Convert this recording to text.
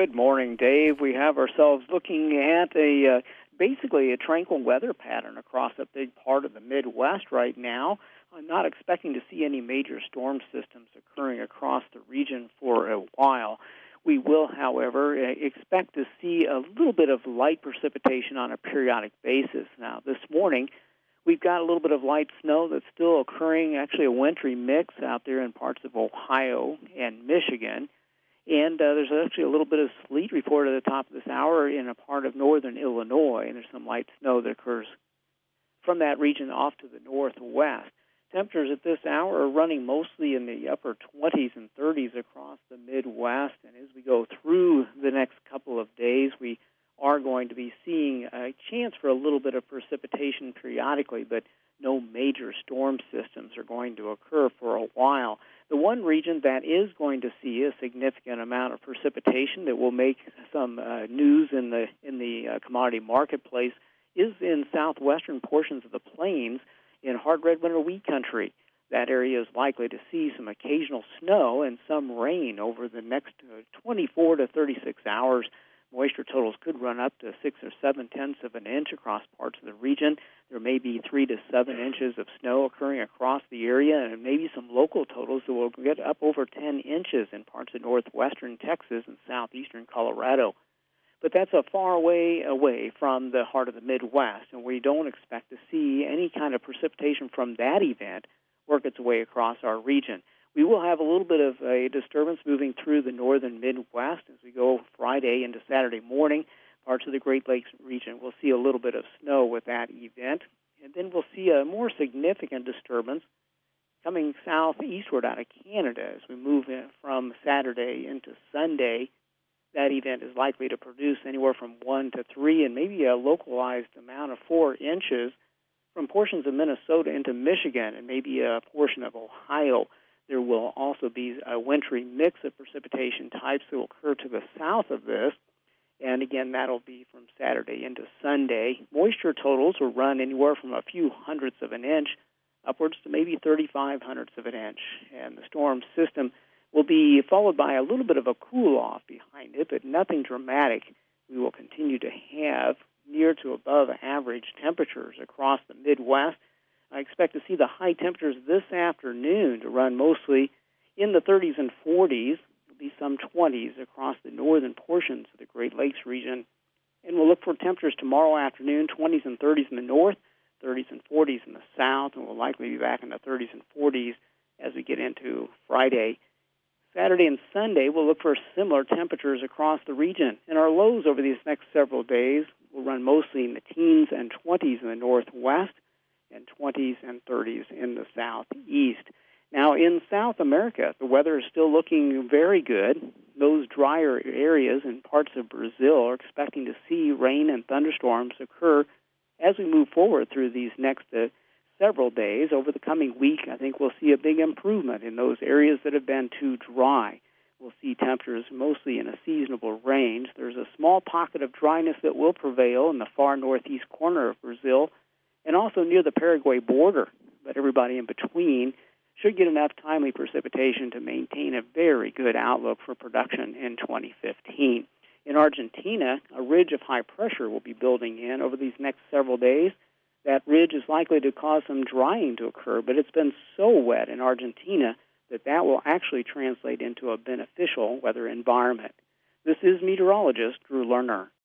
Good morning, Dave. We have ourselves looking at basically a tranquil weather pattern across a big part of the Midwest right now. I'm not expecting to see any major storm systems occurring across the region for a while. We will, however, expect to see a little bit of light precipitation on a periodic basis. Now, this morning, we've got a little bit of light snow that's still occurring, actually a wintry mix out there in parts of Ohio and Michigan. And there's actually a little bit of sleet reported at the top of this hour in a part of northern Illinois, and there's some light snow that occurs from that region off to the northwest. Temperatures at this hour are running mostly in the upper 20s and 30s across the Midwest, and as we go through the next couple of days, we are going to be seeing a chance for a little bit of precipitation periodically, but no major storm systems are going to occur for a while. The one region that is going to see a significant amount of precipitation that will make some news in the commodity marketplace is in southwestern portions of the plains in hard red winter wheat country. That area is likely to see some occasional snow and some rain over the next 24 to 36 hours. Moisture totals could run up to 6 or 7/10 of an inch across parts of the region. There may be 3 to 7 inches of snow occurring across the area, and maybe some local totals that will get up over 10 inches in parts of northwestern Texas and southeastern Colorado. But that's a far way away from the heart of the Midwest, and we don't expect to see any kind of precipitation from that event work its way across our region. We will have a little bit of a disturbance moving through the northern Midwest as we go Friday into Saturday morning. Parts of the Great Lakes region will see a little bit of snow with that event. And then we'll see a more significant disturbance coming southeastward out of Canada as we move in from Saturday into Sunday. That event is likely to produce anywhere from 1 to 3 and maybe a localized amount of 4 inches from portions of Minnesota into Michigan and maybe a portion of Ohio. There will also be a wintry mix of precipitation types that will occur to the south of this. And again, that'll be from Saturday into Sunday. Moisture totals will run anywhere from a few hundredths of an inch upwards to maybe 35 hundredths of an inch. And the storm system will be followed by a little bit of a cool-off behind it, but nothing dramatic. We will continue to have near to above average temperatures across the Midwest. I expect to see the high temperatures this afternoon to run mostly in the 30s and 40s. There'll be some 20s across the northern portions of the Great Lakes region. And we'll look for temperatures tomorrow afternoon, 20s and 30s in the north, 30s and 40s in the south, and we'll likely be back in the 30s and 40s as we get into Friday. Saturday and Sunday, we'll look for similar temperatures across the region. And our lows over these next several days will run mostly in the teens and 20s in the northwest, and 20s and 30s in the southeast. Now, in South America, the weather is still looking very good. Those drier areas in parts of Brazil are expecting to see rain and thunderstorms occur as we move forward through these next several days. Over the coming week, I think we'll see a big improvement in those areas that have been too dry. We'll see temperatures mostly in a seasonable range. There's a small pocket of dryness that will prevail in the far northeast corner of Brazil, and also near the Paraguay border, but everybody in between should get enough timely precipitation to maintain a very good outlook for production in 2015. In Argentina, a ridge of high pressure will be building in over these next several days. That ridge is likely to cause some drying to occur, but it's been so wet in Argentina that will actually translate into a beneficial weather environment. This is meteorologist Drew Lerner.